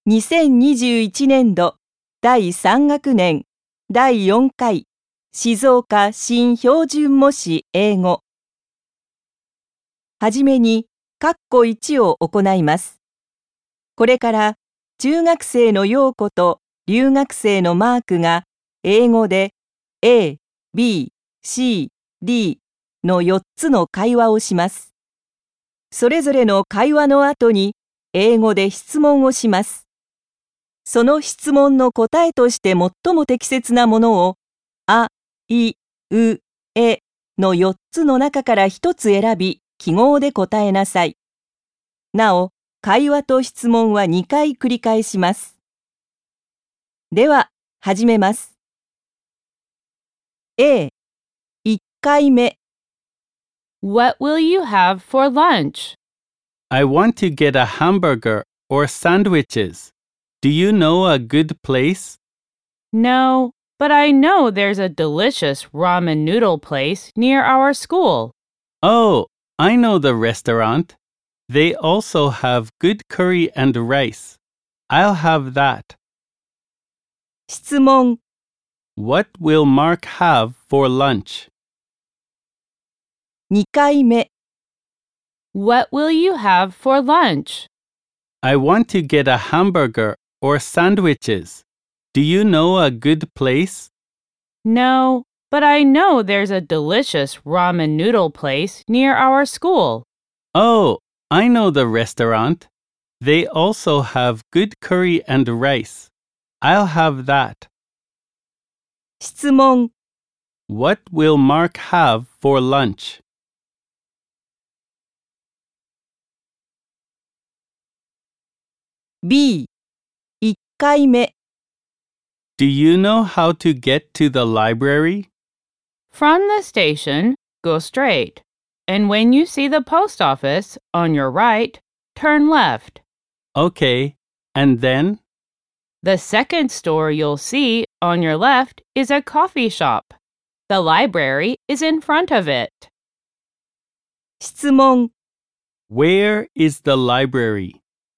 2021年度第3学年第4回静岡新標準模試英語。はじめに括弧1を行います。これから中学生の陽子と留学生のマークが英語で A、B、C、D の4つの会話をします。それぞれの会話の後に英語で質問をします。その質問の答えとして最も適切なものをあ、い、う、えの4つの中から1つ選び記号で答えなさい。なお、会話と質問は2回繰り返します。では、始めます。A、1回目。 What will you have for lunch? I want to get a hamburger or sandwiches. Do you know a good place? No, but I know there's a delicious ramen noodle place near our school. Oh, I know the restaurant. They also have good curry and rice. I'll have that. 質問。 What will Mark have for lunch? 2回目。 What will you have for lunch? I want to get a hamburger or sandwiches. Do you know a good place? No, but I know there's a delicious ramen noodle place near our school. Oh, I know the restaurant. They also have good curry and rice. I'll have that. 質問。 What will Mark have for lunch? B、1回目。 Do you know how to get to the library? From the station, go straight. And when you see the post office on your right, turn left. Okay, and then? The second store you'll see on your left is a coffee shop. The library is in front of it. 質問。 Where is the library?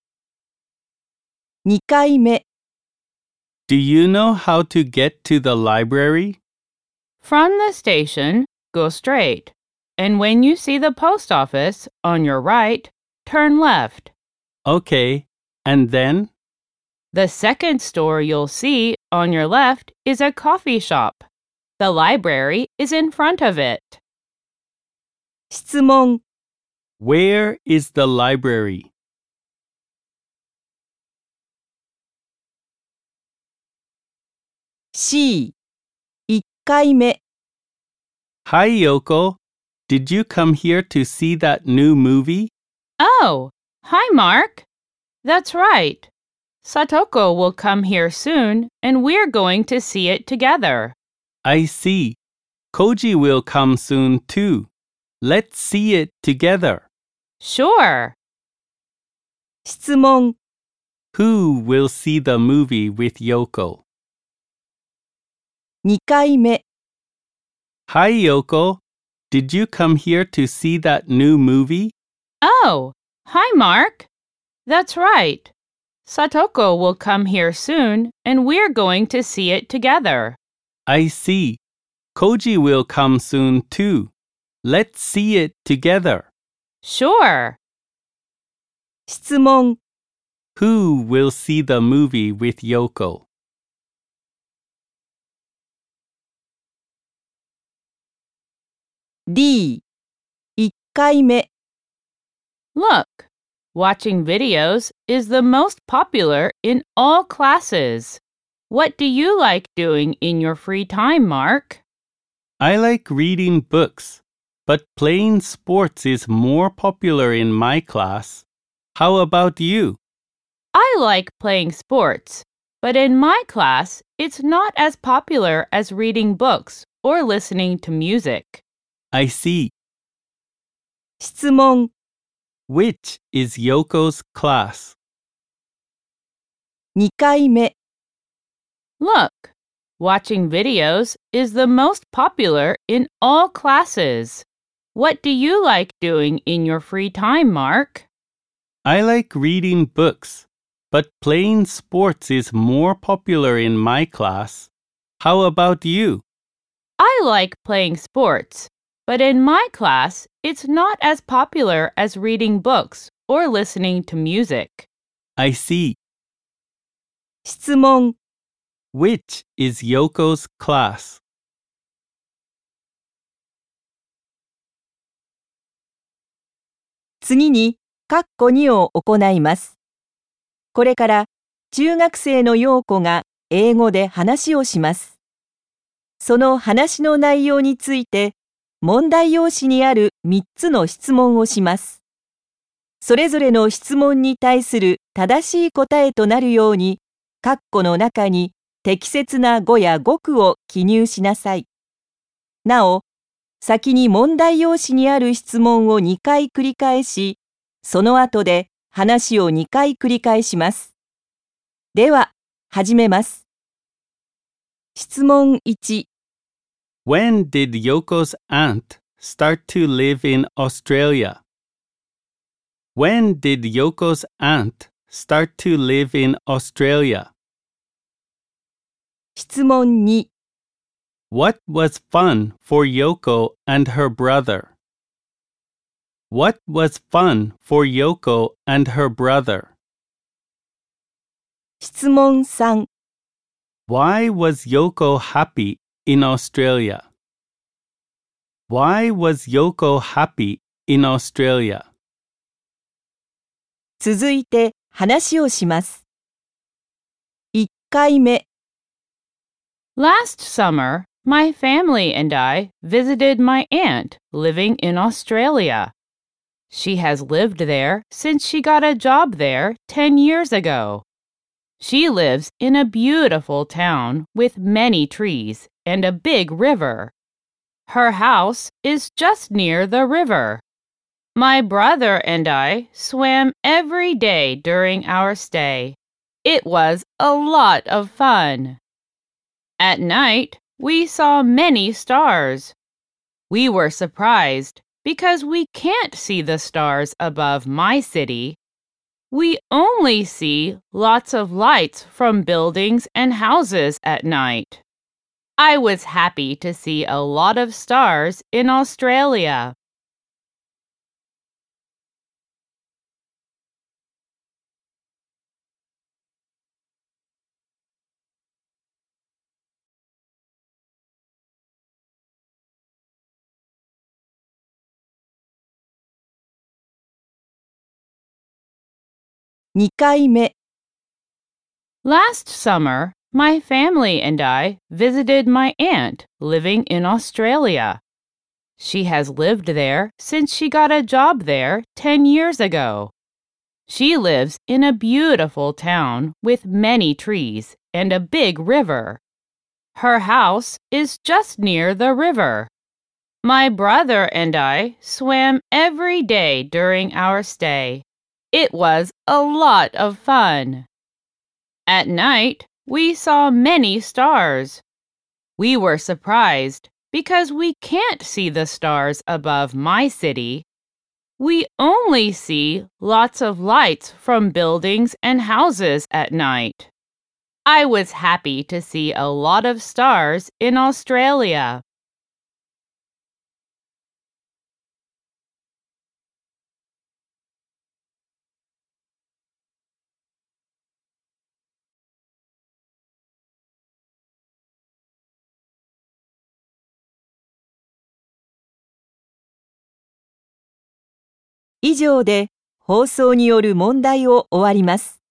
2回目。 Do you know how to get to the library? From the station, go straight. And when you see the post office on your right, turn left. Okay, and then? The second store you'll see on your left is a coffee shop. The library is in front of it. 質問。 Where is the library? C、1回目。 Hi, Yoko. Did you come here to see that new movie? Oh, hi, Mark. That's right. Satoko will come here soon, and we're going to see it together. I see. Koji will come soon too. Let's see it together. Sure. 質問。 Who will see the movie with Yoko? 2回目。 Hi, Yoko. Did you come here to see that new movie? Oh, hi, Mark. That's right. Satoko will come here soon, and we're going to see it together. I see. Koji will come soon too. Let's see it together. Sure. 質問。 Who will see the movie with Yoko? D、1回目。 Look, watching videos is the most popular in all classes. What do you like doing in your free time, Mark? I like reading books, but playing sports is more popular in my class. How about you? I like playing sports, but in my class, it's not as popular as reading books or listening to music. I see. 質問。 Which is Yoko's class? 2回目。 Look, watching videos is the most popular in all classes. What do you like doing in your free time, Mark? I like reading books, but playing sports is more popular in my class. How about you? I like playing sports, but in my class, it's not as popular as reading books or listening to music. I see. 質問 Which is Yoko's class? 次に、括弧2を行います。これから中学生の陽子が英語で話をします。その話の内容について、問題用紙にある3つの質問をします。それぞれの質問に対する正しい答えとなるように、括弧の中に適切な語や語句を記入しなさい。なお、先に問題用紙にある質問を2回繰り返し、その後で話を2回繰り返します。では、始めます。質問1。 When did Yoko's aunt start to live in Australia? When did Yoko's aunt start to live in Australia? 質問2。 What was fun for Yoko and her brother? What was fun for Yoko and her brother? 質問3。 Why was Yoko happy in Australia? Why was Yoko happy in Australia? 続いて話をします。1回目。 Last summer, my family and I visited my aunt living in Australia. She has lived there since she got a job there 10 years ago. She lives in a beautiful town with many trees and a big river. Her house is just near the river. My brother and I swam every day during our stay. It was a lot of fun. At night, we saw many stars. We were surprised because we can't see the stars above my city. We only see lots of lights from buildings and houses at night. I was happy to see a lot of stars in Australia. 2回目。 Last summer, my family and I visited my aunt living in Australia. She has lived there since she got a job there 10 years ago. She lives in a beautiful town with many trees and a big river. Her house is just near the river. My brother and I swam every day during our stay. It was a lot of fun. At night, we saw many stars. We were surprised because we can't see the stars above my city. We only see lots of lights from buildings and houses at night. I was happy to see a lot of stars in Australia. 以上で放送による問題を終わります。